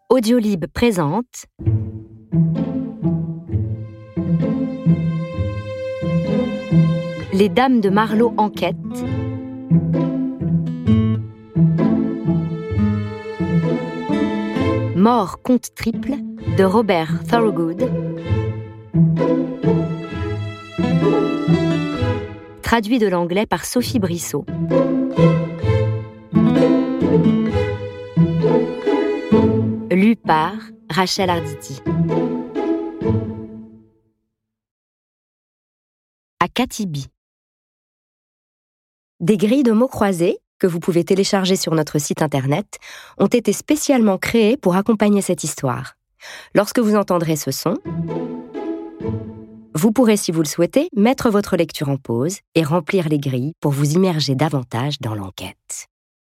Audiolib présente Les Dames de Marlowe enquêtent. Mort compte triple de Robert Thorogood. Traduit de l'anglais par Sophie Brissot. Lu par Rachel Arditi. À Katibi. Des grilles de mots croisés, que vous pouvez télécharger sur notre site internet, ont été spécialement créées pour accompagner cette histoire. Lorsque vous entendrez ce son, vous pourrez, si vous le souhaitez, mettre votre lecture en pause et remplir les grilles pour vous immerger davantage dans l'enquête.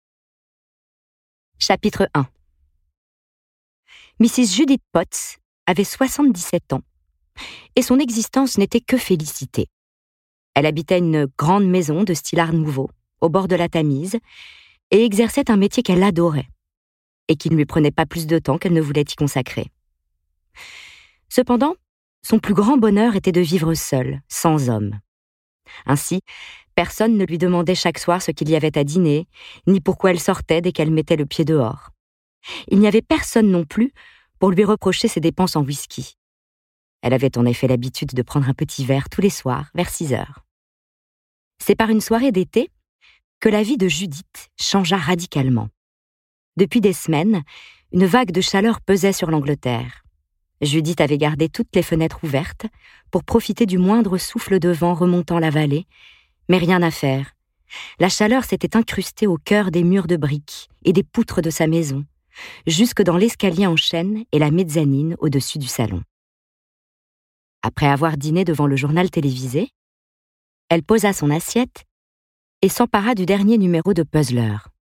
Chapitre 1. Mrs. Judith Potts avait 77 ans et son existence n'était que félicité. Elle habitait une grande maison de style Art Nouveau, au bord de la Tamise, et exerçait un métier qu'elle adorait et qui ne lui prenait pas plus de temps qu'elle ne voulait y consacrer. Cependant, son plus grand bonheur était de vivre seule, sans homme. Ainsi, personne ne lui demandait chaque soir ce qu'il y avait à dîner, ni pourquoi elle sortait dès qu'elle mettait le pied dehors. Il n'y avait personne non plus pour lui reprocher ses dépenses en whisky. Elle avait en effet l'habitude de prendre un petit verre tous les soirs, vers 6 heures. C'est par une soirée d'été que la vie de Judith changea radicalement. Depuis des semaines, une vague de chaleur pesait sur l'Angleterre. Judith avait gardé toutes les fenêtres ouvertes pour profiter du moindre souffle de vent remontant la vallée, mais rien à faire. La chaleur s'était incrustée au cœur des murs de briques et des poutres de sa maison, jusque dans l'escalier en chêne et la mezzanine au-dessus du salon. Après avoir dîné devant le journal télévisé, elle posa son assiette et s'empara du dernier numéro de Puzzler.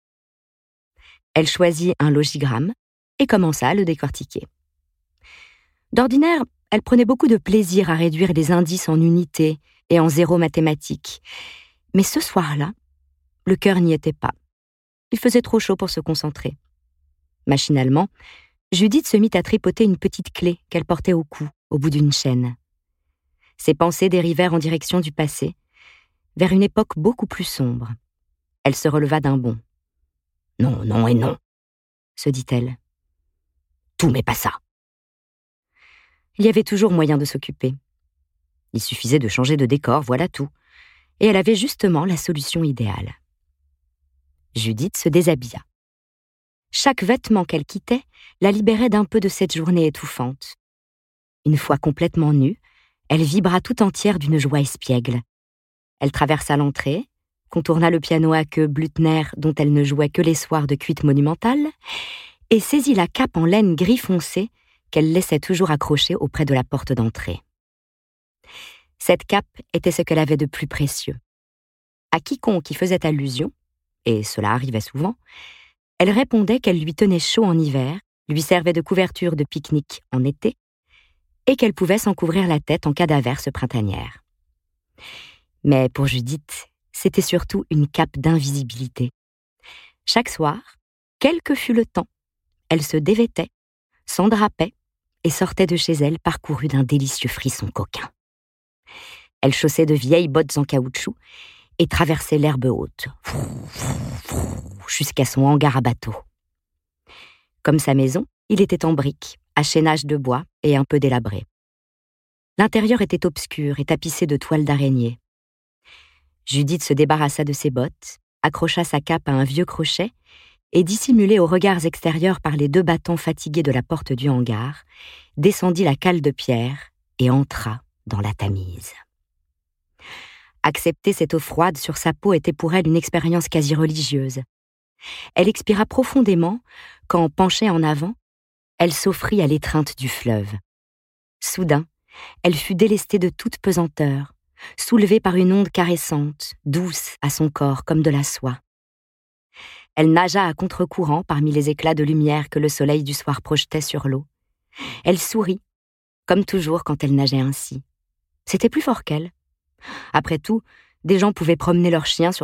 Elle choisit un logigramme et commença à le décortiquer. D'ordinaire, elle prenait beaucoup de plaisir à réduire les indices en unités et en zéros mathématiques. Mais ce soir-là, le cœur n'y était pas. Il faisait trop chaud pour se concentrer. Machinalement, Judith se mit à tripoter une petite clé qu'elle portait au cou, au bout d'une chaîne. Ses pensées dérivèrent en direction du passé, vers une époque beaucoup plus sombre. Elle se releva d'un bond. « Non, non et non », se dit-elle. « Tout mais pas ça. » Il y avait toujours moyen de s'occuper. Il suffisait de changer de décor, voilà tout. Et elle avait justement la solution idéale. Judith se déshabilla. Chaque vêtement qu'elle quittait la libérait d'un peu de cette journée étouffante. Une fois complètement nue, elle vibra tout entière d'une joie espiègle. Elle traversa l'entrée, contourna le piano à queue Blüthner dont elle ne jouait que les soirs de cuite monumentale, et saisit la cape en laine gris foncé qu'elle laissait toujours accrochée auprès de la porte d'entrée. Cette cape était ce qu'elle avait de plus précieux. À quiconque y faisait allusion, et cela arrivait souvent, elle répondait qu'elle lui tenait chaud en hiver, lui servait de couverture de pique-nique en été, et qu'elle pouvait s'en couvrir la tête en cas d'averse printanière. Mais pour Judith, c'était surtout une cape d'invisibilité. Chaque soir, quel que fût le temps, elle se dévêtait, s'endrapait et sortait de chez elle parcourue d'un délicieux frisson coquin. Elle chaussait de vieilles bottes en caoutchouc et traversait l'herbe haute, jusqu'à son hangar à bateau. Comme sa maison, il était en briques, à chaînage de bois et un peu délabré. L'intérieur était obscur et tapissé de toiles d'araignée. Judith se débarrassa de ses bottes, accrocha sa cape à un vieux crochet et, dissimulée aux regards extérieurs par les 2 battants fatigués de la porte du hangar, descendit la cale de pierre et entra dans la Tamise. Accepter cette eau froide sur sa peau était pour elle une expérience quasi religieuse. Elle expira profondément quand, penchée en avant, elle s'offrit à l'étreinte du fleuve. Soudain, elle fut délestée de toute pesanteur, soulevée par une onde caressante, douce à son corps comme de la soie. Elle nagea à contre-courant parmi les éclats de lumière que le soleil du soir projetait sur l'eau. Elle sourit, comme toujours quand elle nageait ainsi. C'était plus fort qu'elle. Après tout, des gens pouvaient promener leurs chiens sur